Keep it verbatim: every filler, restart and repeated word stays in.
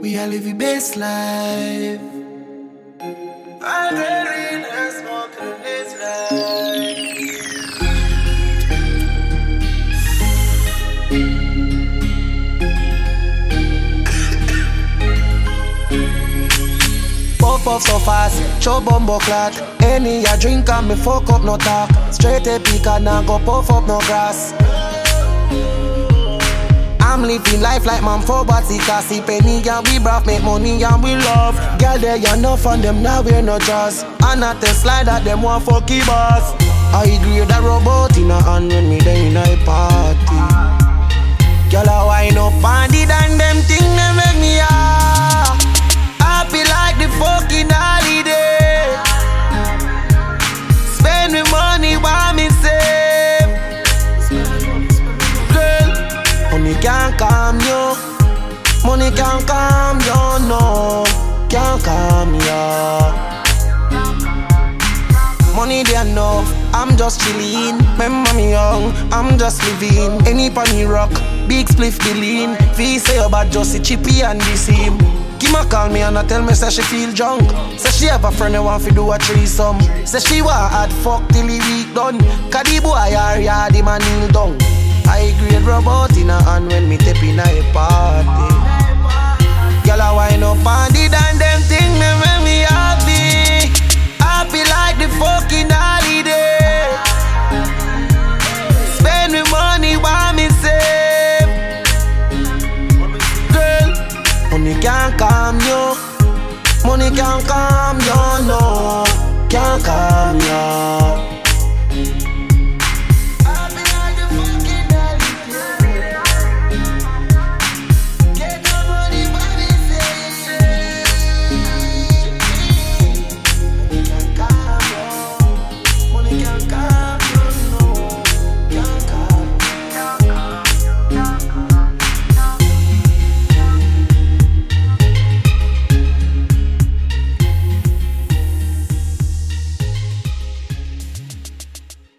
We are living best life. I get real and smoking this life. Puff up so fast, show bumbo clot. Any a drink and me fuck up no talk. Straight a pick and now go puff up no grass. I'm living life like man for body, cause see penny and we brav, make money and we love. Girl there you enough and them now we're no jazz. And at the slide that them want fucky boss. I agree that robot in a hand when me there in a party. Girl I wind up on it and them thing they make me ah happy like the fucking holiday. Spend me money while me save. Money can't calm you. Money can't calm you, no. Can't calm you. Money they know, I'm just chillin'. Remember me young, I'm just living. Any pony rock, big spliff the lean. Fee say about just a chippy and the same. Kima call me and I tell me say she feel drunk. Say she have a friend who want to do a threesome. Say she want hard fuck till the week done. Cause the boy are yard, the man kneel down. I grade robot in a hand when me tap in a party. Girl I wind up on it and them thing me make me happy. Happy like the fucking holiday. Spend me money while me save. Girl, money can't calm you. Money can't calm you, no. Can't calm you.